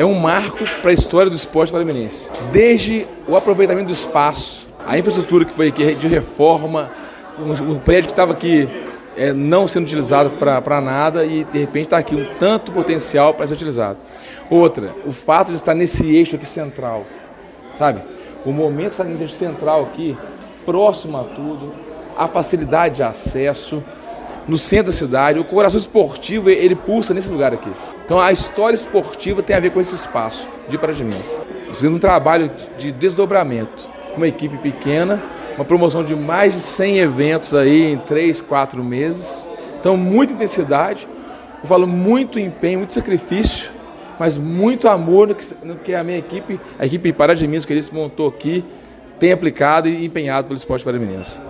é um marco para a história do esporte paranaense. Desde o aproveitamento do espaço, a infraestrutura que foi aqui de reforma, o prédio que estava aqui não sendo utilizado para nada e de repente está aqui um tanto potencial para ser utilizado. Outra, o fato de estar nesse eixo aqui central, sabe? O momento de estar nesse eixo central aqui, próximo a tudo, a facilidade de acesso, no centro da cidade, o coração esportivo ele pulsa nesse lugar aqui. Então a história esportiva tem a ver com esse espaço de Paradiminas. Fizemos um trabalho de desdobramento, uma equipe pequena, uma promoção de mais de 100 eventos aí em 3, 4 meses. Então muita intensidade, eu falo muito empenho, muito sacrifício, mas muito amor no que a minha equipe, a equipe Paradiminas que eles montou aqui, tem aplicado e empenhado pelo esporte paranaense.